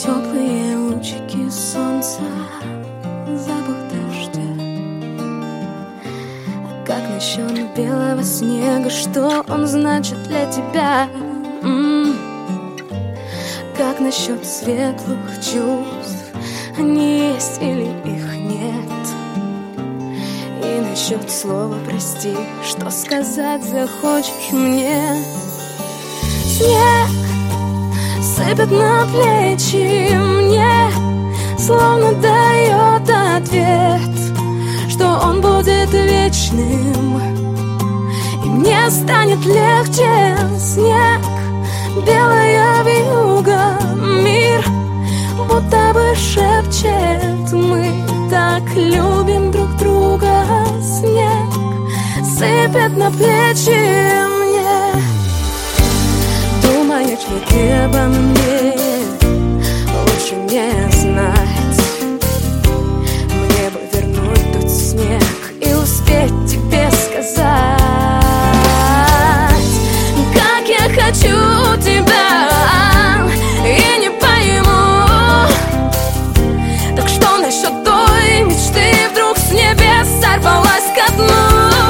теплые лучики солнца, запах дождя. А как насчет белого снега, что он значит для тебя? Как насчет светлых чувств, они есть или их нет? И насчет слова «прости», что сказать захочешь мне? Снег сыпет на плечи мне, словно дает ответ, что он будет вечным, и мне станет легче. Снег, белая вьюга, мир будто бы шепчет: мы так любим друг друга. Снег сыпет на плечи мне. Думаешь ли ты обо мне? Лучше не знать. Мне бы вернуть тот снег и успеть тебе сказать, как я хочу тебя, и не пойму. Так что насчет той мечты, вдруг с небес сорвалась ко дну?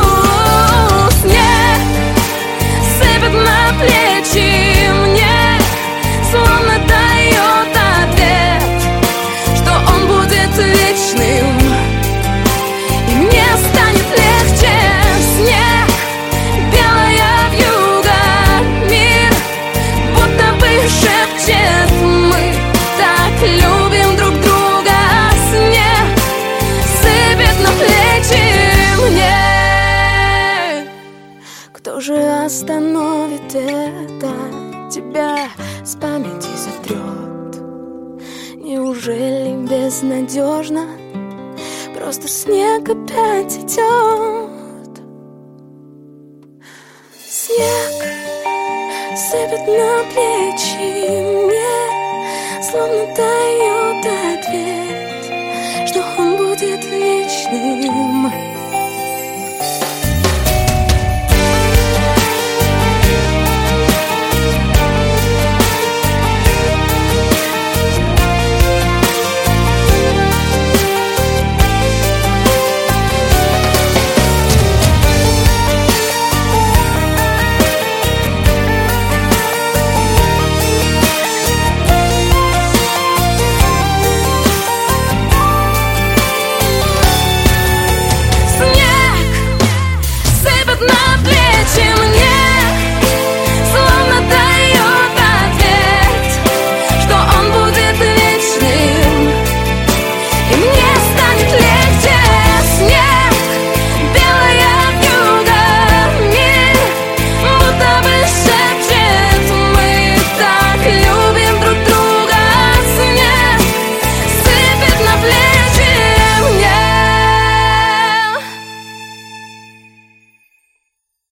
Снег сыпет на плечи мне, словно дает ответ, что он будет вечным, и мне станет легче. Снег, белая вьюга, мир будто бы шепчет: мы так любим друг друга. Снег сыпет на плечи мне. Кто же остановит это? Тебя с памяти сотрет. Неужели безнадежно? Просто снег опять идет. Снег сыпет на плечи мне, словно дает ответ,